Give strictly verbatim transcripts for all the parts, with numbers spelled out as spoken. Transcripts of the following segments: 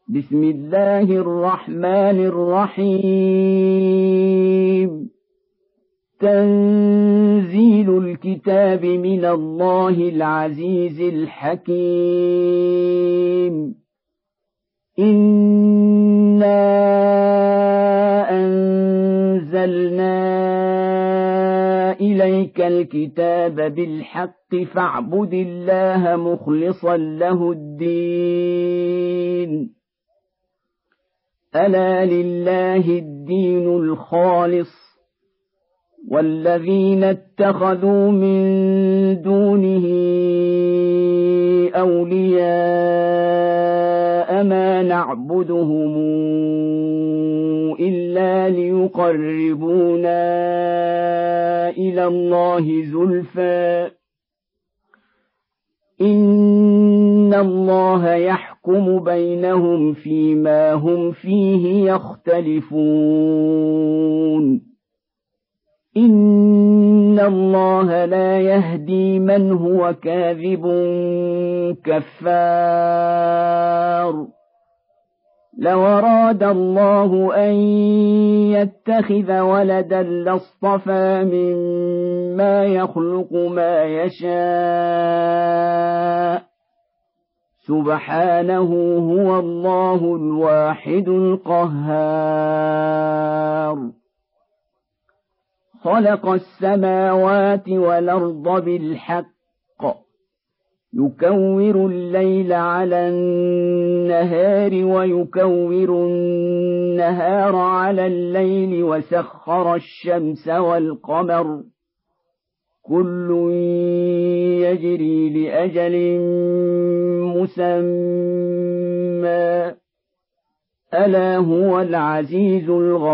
بسم الله الرحمن الرحيم تنزيل الكتاب من الله العزيز الحكيم إنا أنزلنا إليك الكتاب بالحق فاعبد الله مخلصا له الدين ألا لله الدين الخالص والذين اتخذوا من دونه أولياء ما نعبدهم إلا ليقربونا إلى الله زلفى إن الله يحكم بينهم فيما هم فيه يختلفون إن الله لا يهدي من هو كاذب كفار لو أراد الله أن يتخذ ولدا لاصطفى مما يخلق ما يشاء سبحانه هو الله الواحد القهار خلق السماوات والأرض بالحق يكور الليل على النهار ويكور النهار على الليل وسخر الشمس والقمر كل يجري لأجل مسمى ألا هو العزيز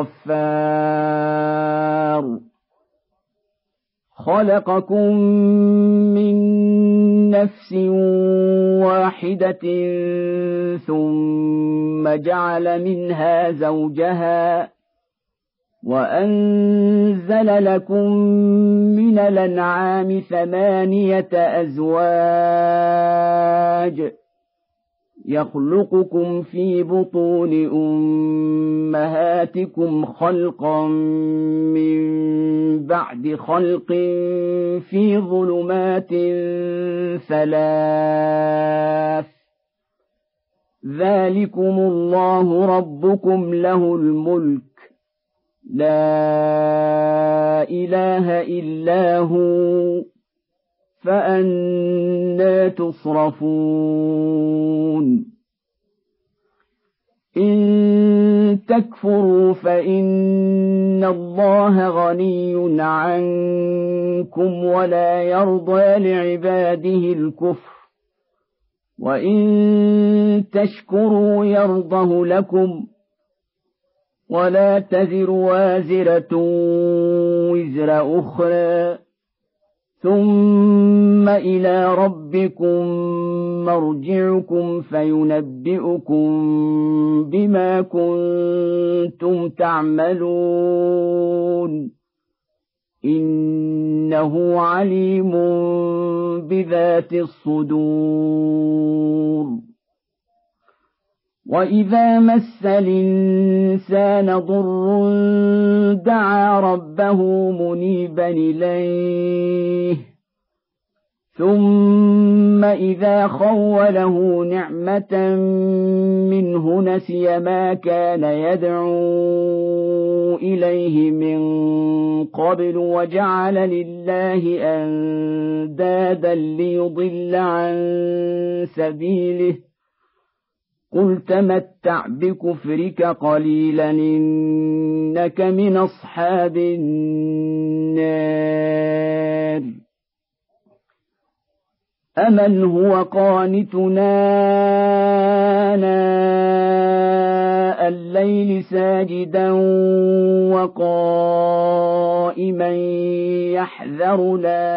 الغفار خلقكم من نفس واحدة ثم جعل منها زوجها وأنزل لكم من الأنعام ثمانية أزواج يخلقكم في بطون أمهاتكم خلقا من بعد خلق في ظلمات ثلاث ذلكم الله ربكم له الملك لا إله إلا هو فأنى تصرفون إن تكفروا فإن الله غني عنكم ولا يرضى لعباده الكفر وإن تشكروا يرضه لكم ولا تزر وازرة وزر أخرى ثم إلى ربكم مرجعكم فينبئكم بما كنتم تعملون إنه عليم بذات الصدور وإذا مس الإنسان ضر دعا ربه منيبا إليه ثم إذا خوله نعمة منه نسي ما كان يدعو إليه من قبل وجعل لله أندادا ليضل عن سبيله قل تمتع بكفرك قليلا إنك من أصحاب النار أمن هو قانتنا آناء الليل ساجدا وقائما يحذر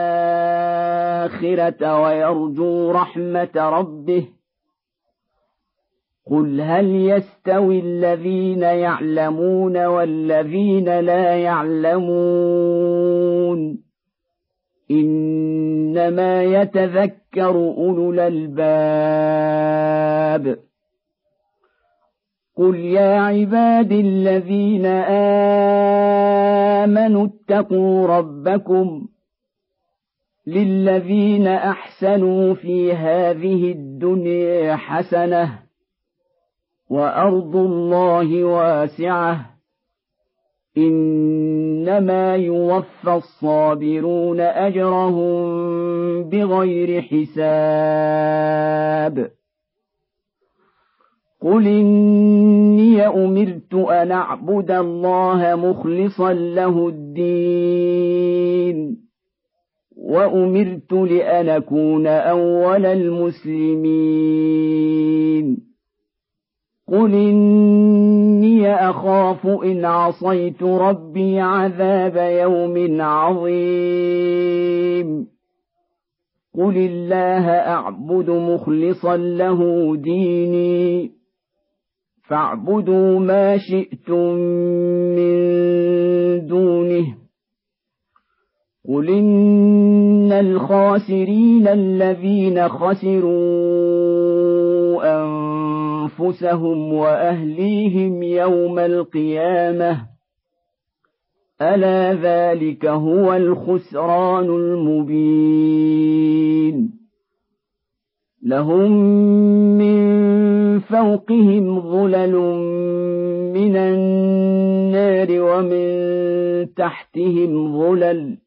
الآخرة ويرجو رحمة ربه قل هل يستوي الذين يعلمون والذين لا يعلمون إنما يتذكر أولو الألباب قل يا عبادي الذين آمنوا اتقوا ربكم للذين أحسنوا في هذه الدنيا حسنة وأرض الله واسعة إنما يوفى الصابرون أجرهم بغير حساب قل إني أمرت أن أعبد الله مخلصا له الدين وأمرت لأن أكون أول المسلمين قل إني أخاف إن عصيت ربي عذاب يوم عظيم قل الله أعبد مخلصا له ديني فاعبدوا ما شئتم من دونه قل إن الخاسرين الذين خسروا أنفسهم وأهليهم يوم القيامة ألا ذلك هو الخسران المبين لهم من فوقهم ظلل من النار ومن تحتهم ظلل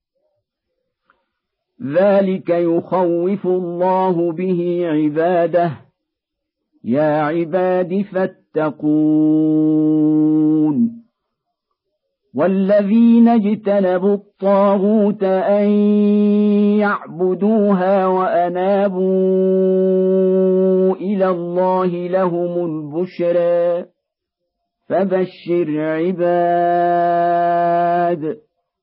ذلك يخوف الله به عباده يا عباد فاتقون والذين اجتنبوا الطاغوت أن يعبدوها وأنابوا إلى الله لهم البشرى فبشر عباد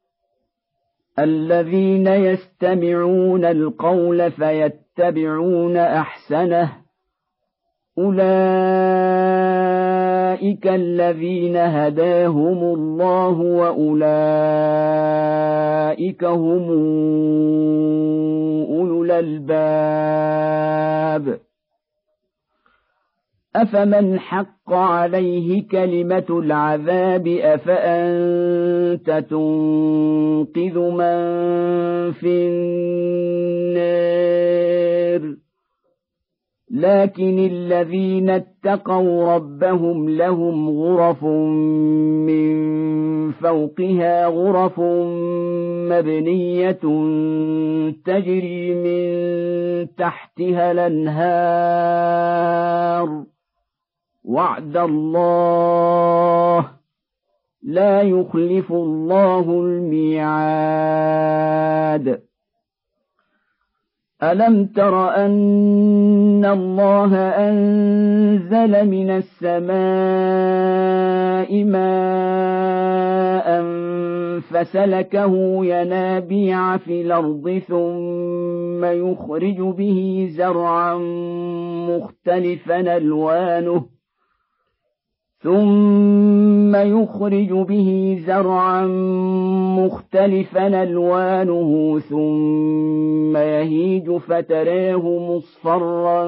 الذين يستمعون القول فيتبعون أحسنه أولئك الذين هداهم الله وأولئك هم أولو الألباب أفمن حق عليه كلمة العذاب أفأنت تنقذ من في النار لكن الذين اتقوا ربهم لهم غرف من فوقها غرف مبنية تجري من تحتها الأنهار وعد الله لا يخلف الله الميعاد ألم تر أن الله أنزل من السماء ماء فسلكه ينابيع في الأرض ثم يخرج به زرعا مختلفا ألوانه ثم يخرج به زرعا مختلفا ألوانه ثم يهيج فتراه مصفرا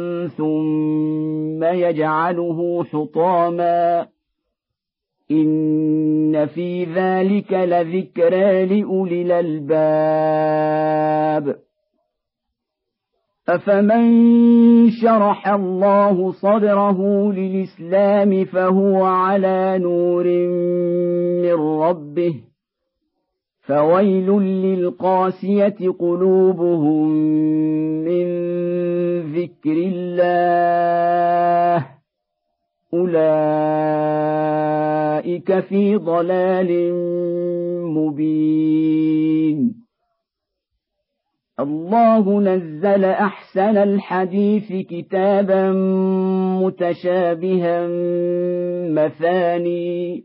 ثم يجعله حطاما إن في ذلك لذكرى لأولي الألباب أفمن شرح الله صدره للإسلام فهو على نور من ربه فويل للقاسية قلوبهم من ذكر الله أولئك في ضلال مبين الله نزل أحسن الحديث كتابا متشابها مثاني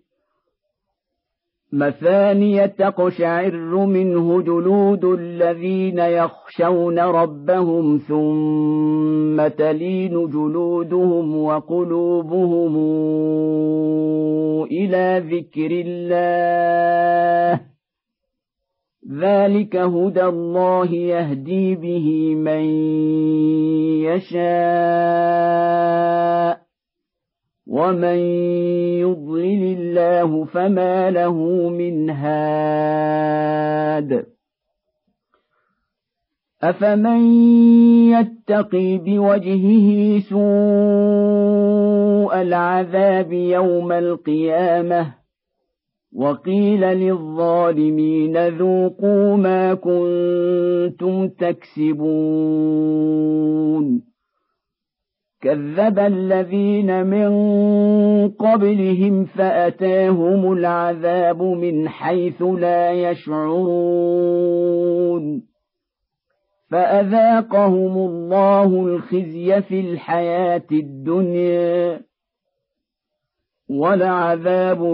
مثانية تقشعر منه جلود الذين يخشون ربهم ثم تلين جلودهم وقلوبهم إلى ذكر الله ذلك هدى الله يهدي به من يشاء ومن يضلل الله فما له من هاد أفمن يتقي بوجهه سوء العذاب يوم القيامة وقيل للظالمين ذوقوا ما كنتم تكسبون كذب الذين من قبلهم فأتاهم العذاب من حيث لا يشعرون فأذاقهم الله الخزي في الحياة الدنيا ولعذاب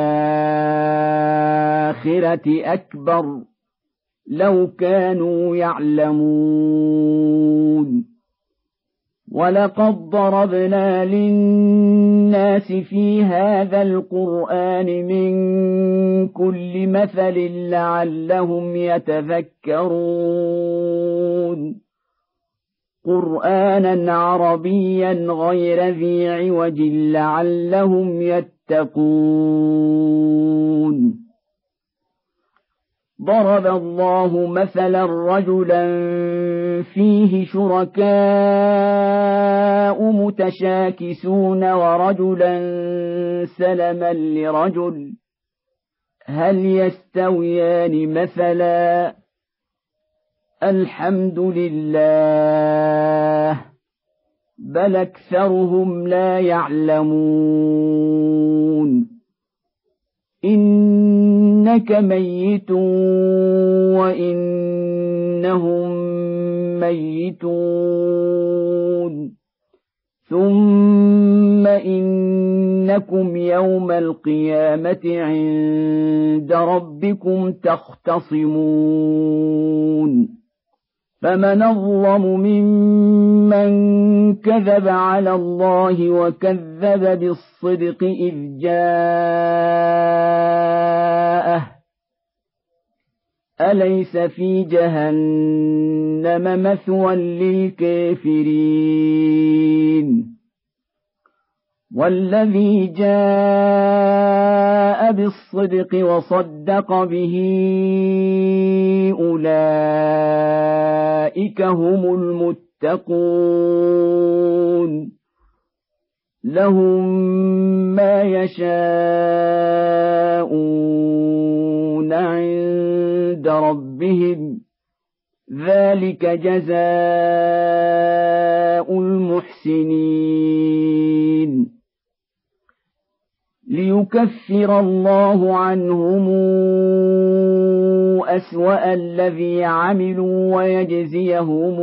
الآخرة أكبر لو كانوا يعلمون ولقد ضربنا للناس في هذا القرآن من كل مثل لعلهم يتذكرون قرآنا عربيا غير ذي عوج لعلهم يتقون ضرب الله مثلا رجلا فيه شركاء متشاكسون ورجلا سلما لرجل هل يستويان مثلا الحمد لله بل أكثرهم لا يعلمون إنك ميت وإنهم ميتون ثم إنكم يوم القيامة عند ربكم تختصمون فمن أظلم ممن كذب على الله وكذب بالصدق إذ جاءه أليس في جهنم مثوى للكافرين والذي جاء بالصدق وصدق به أولئك هم المتقون لهم ما يشاءون عند ربهم ذلك جزاء المحسنين ليكفر الله عنهم أسوأ الذي عملوا ويجزيهم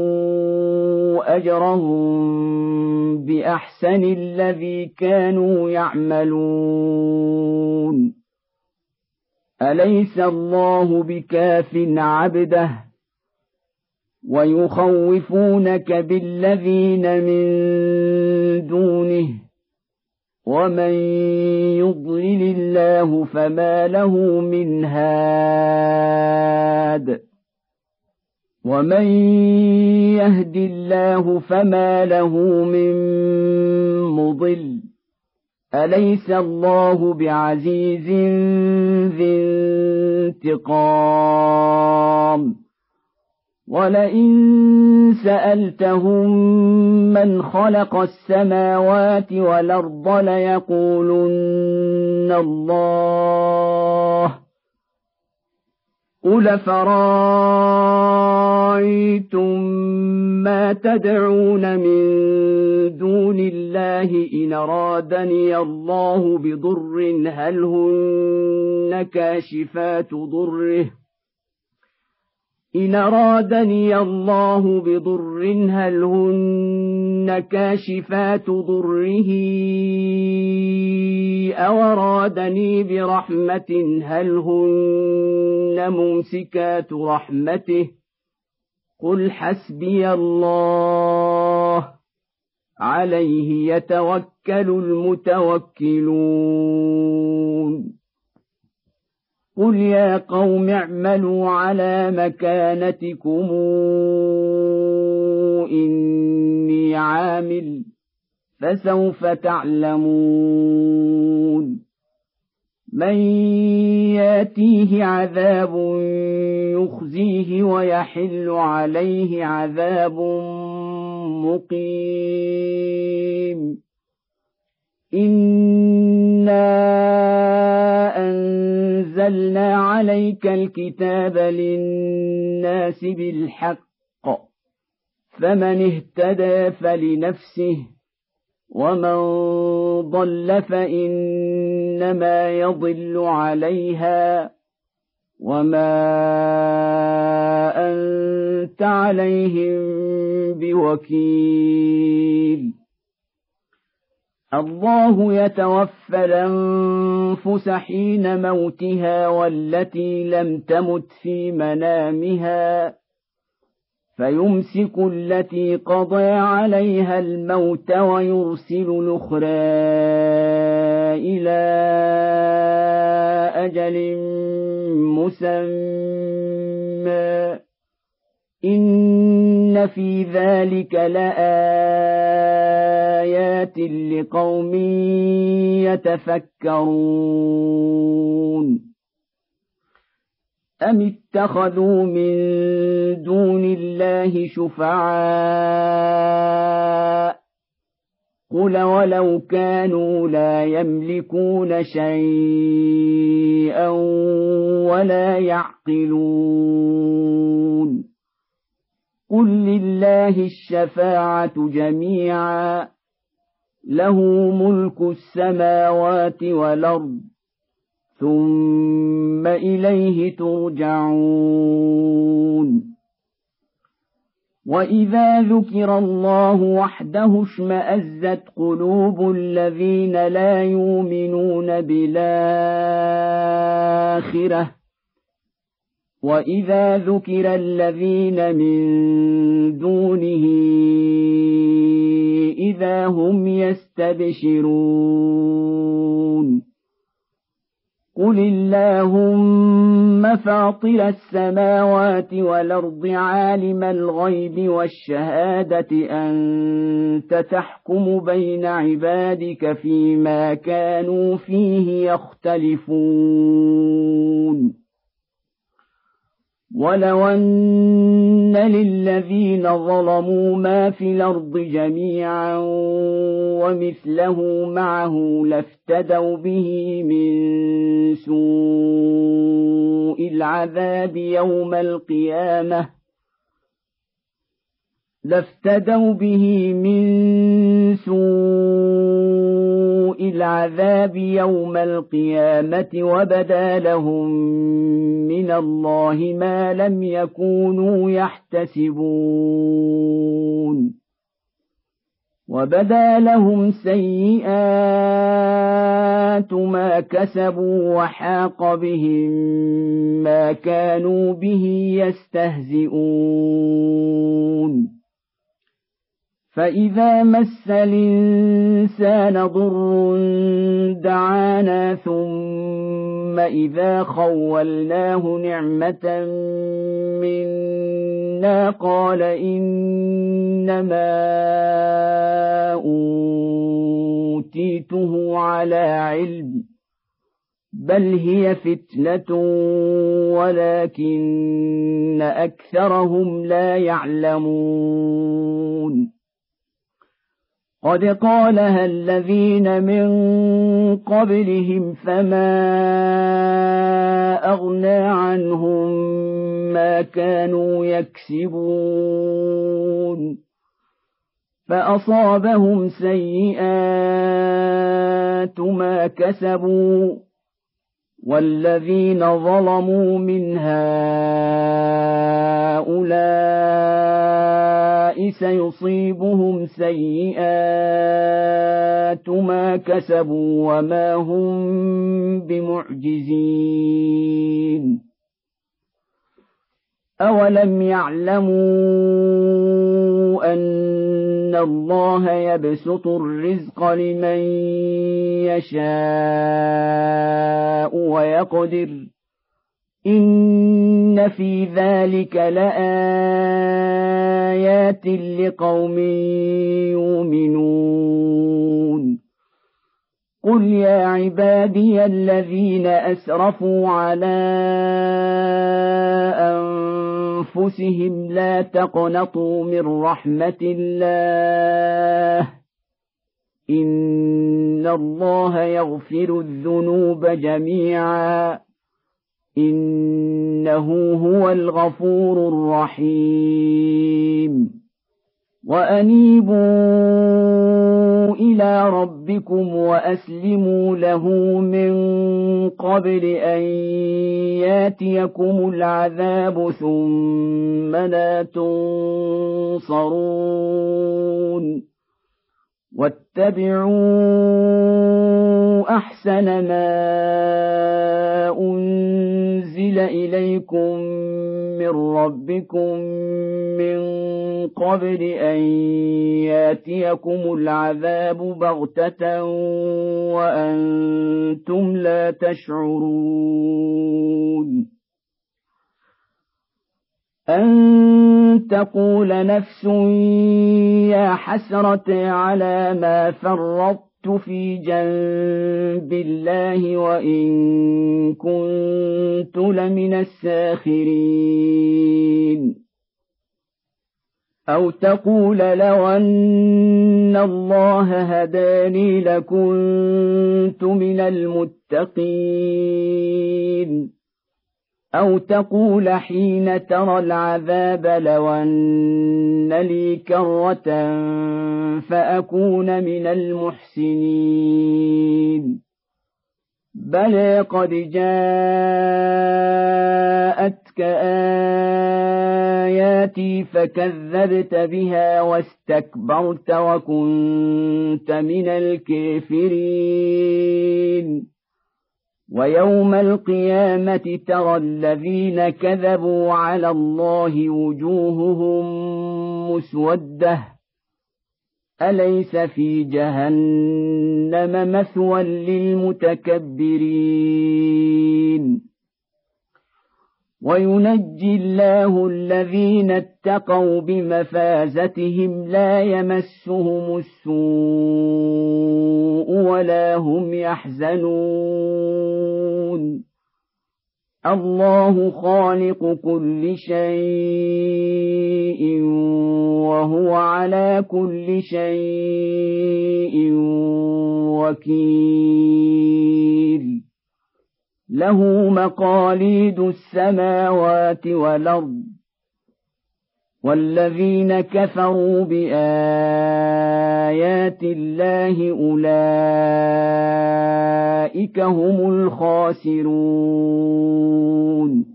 أجرهم بأحسن الذي كانوا يعملون أليس الله بكاف عبده ويخوفونك بالذين من دونه ومن يضلل الله فما له من هاد ومن يهد الله فما له من مضل أليس الله بعزيز ذي انتقام ولئن سألتهم من خلق السماوات والأرض ليقولن الله قل فرأيتم ما تدعون من دون الله إن أرادني الله بضر هل هن كاشفات ضره إن أرادني الله بضر هل هن كاشفات ضره أو أرادني برحمة هل هن ممسكات رحمته قل حسبي الله عليه يتوكل المتوكلون قل يا قوم اعملوا على مكانتكم إني عامل فسوف تعلمون من ياتيه عذاب يخزيه ويحل عليه عذاب مقيم إنا أنزلنا عليك الكتاب للناس بالحق فمن اهتدى فلنفسه ومن ضل فإنما يضل عليها وما أنت عليهم بوكيل الله يتوفى الأنفس حين موتها والتي لم تمت في منامها فيمسك التي قضى عليها الموت ويرسل الأخرى إلى أجل مسمى إن في ذلك لآيات لقوم يتفكرون أم اتخذوا من دون الله شفعاء قل ولو كانوا لا يملكون شيئا ولا يعقلون قل لله الشفاعة جميعا له ملك السماوات والأرض ثم إليه ترجعون وإذا ذكر الله وحده اشمأزت قلوب الذين لا يؤمنون بالآخرة وإذا ذكر الذين من دونه إذا هم يستبشرون قل اللهم فاطر السماوات والأرض عالم الغيب والشهادة أنت تحكم بين عبادك فيما كانوا فيه يختلفون ولو أن للذين ظلموا ما في الأرض جميعا ومثله معه لافتدوا به من سوء العذاب يوم القيامة لافتدوا به من سوء العذاب يوم القيامة وبدا لهم من الله ما لم يكونوا يحتسبون وبدا لهم سيئات ما كسبوا وحاق بهم ما كانوا به يستهزئون فإذا مس الإنسان ضر دعانا ثم إذا خولناه نعمة منا قال إنما أوتيته على علم بل هي فتنة ولكن أكثرهم لا يعلمون قد قالها الذين من قبلهم فما أغنى عنهم ما كانوا يكسبون فأصابهم سيئات ما كسبوا والذين ظلموا من هؤلاء سيصيبهم سيئات ما كسبوا وما هم بمعجزين أولم يعلموا أن الله يبسط الرزق لمن يشاء ويقدر إن في ذلك لآيات لقوم يؤمنون قل يا عبادي الذين أسرفوا على أنفسهم لا تقنطوا من رحمة الله إن الله يغفر الذنوب جميعا إنه هو الغفور الرحيم وأنيبوا إلى ربكم وأسلموا له من قبل أن ياتيكم العذاب ثم لا تنصرون واتبعوا أحسن ما أنزل إليكم من ربكم من قبل أن ياتيكم العذاب بغتة وأنتم لا تشعرون أن تقول نفس يا حسرة على ما فرطت في جنب الله وإن كنت لمن الساخرين أو تقول لو أن الله هداني لكنت من المتقين أو تقول حين ترى العذاب لو أن لي كرة فأكون من المحسنين بلى قد جاءتك آياتي فكذبت بها واستكبرت وكنت من الكافرين ويوم القيامة ترى الذين كذبوا على الله وجوههم مسودة أليس في جهنم مثوى للمتكبرين وينجي الله الذين اتقوا بمفازتهم لا يمسهم السوء ولا هم يحزنون الله خالق كل شيء وهو على كل شيء وكيل له مقاليد السماوات والأرض والذين كفروا بآيات الله أولئك هم الخاسرون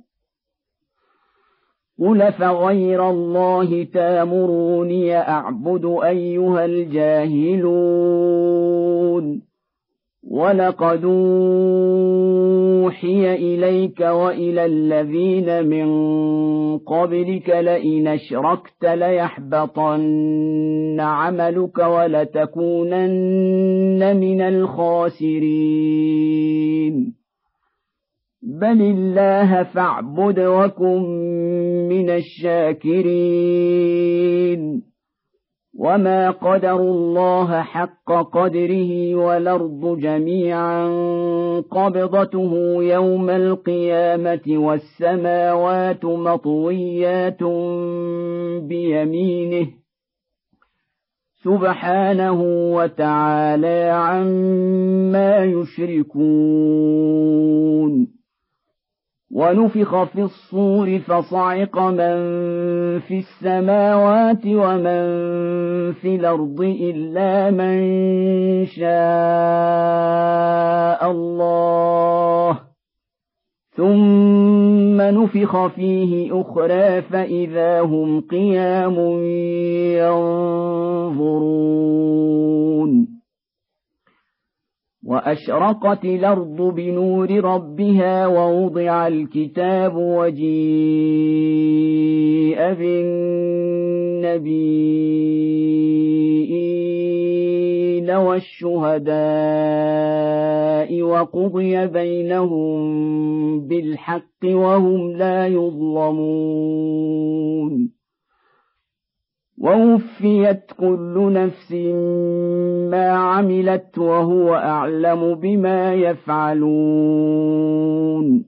قل فغير الله تامروني أعبد أيها الجاهلون ولقد أوحي إليك وإلى الذين من قبلك لئن أشركت ليحبطن عملك ولتكونن من الخاسرين بل الله فاعبد وكن من الشاكرين وما قدروا الله حق قدره والأرض جميعا قبضته يوم القيامة والسماوات مطويات بيمينه سبحانه وتعالى عما يشركون ونفخ في الصور فصعق من في السماوات ومن في الأرض إلا من شاء الله ثم نفخ فيه أخرى فإذا هم قيام ينظرون وأشرقت الأرض بنور ربها ووضع الكتاب وجيء بالنبيين والشهداء وقضي بينهم بالحق وهم لا يظلمون ووفيت كل نفس ما عملت وهو أعلم بما يفعلون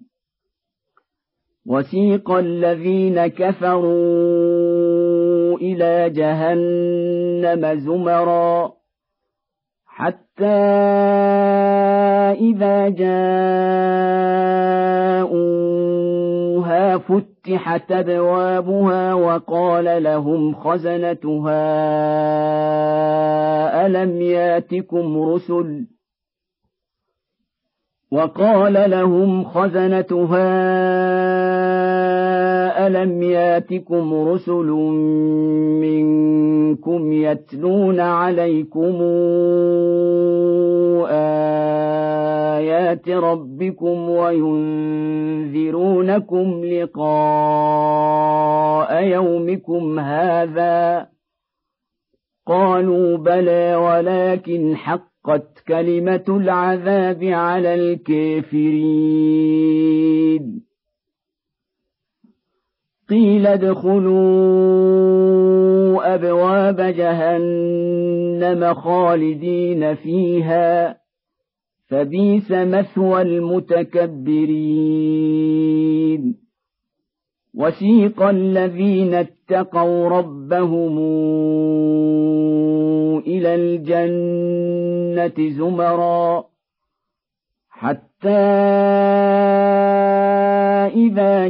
وسيق الذين كفروا إلى جهنم زمرا حتى إذا جاءوها فتحت أبوابها وقال لهم خزنتها ألم ياتكم رسل وقال لهم خزنتها ألم ياتكم رسل منكم يتلون عليكم آيات ربكم وينذرونكم لقاء يومكم هذا قالوا بلى ولكن حقت كلمة العذاب على الكافرين قيل ادخلوا أبواب جهنم خالدين فيها فبئس مثوى المتكبرين وسيق الذين اتقوا ربهم إلى الجنة زمرا حتى إذا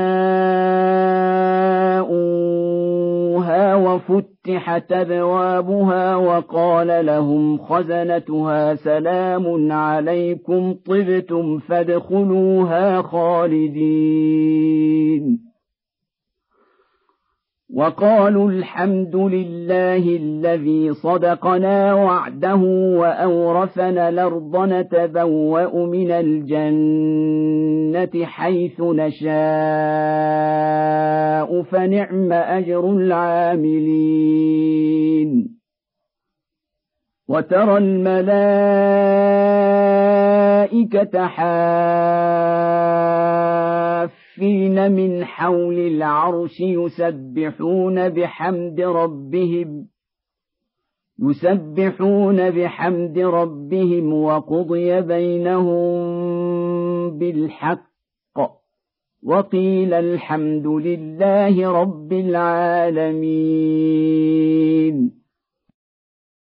جاءوها وفتحت أبوابها وقال لهم خزنتها سلام عليكم طبتم فادخلوها خالدين وقالوا الحمد لله الذي صدقنا وعده وأورثنا الأرض نتبوأ من الجنة حيث نشاء فنعم أجر العاملين وترى الملائكة حافين من حول العرش يسبحون بحمد ربهم يسبحون بحمد ربهم وقضي بينهم بالحق وقيل الحمد لله رب العالمين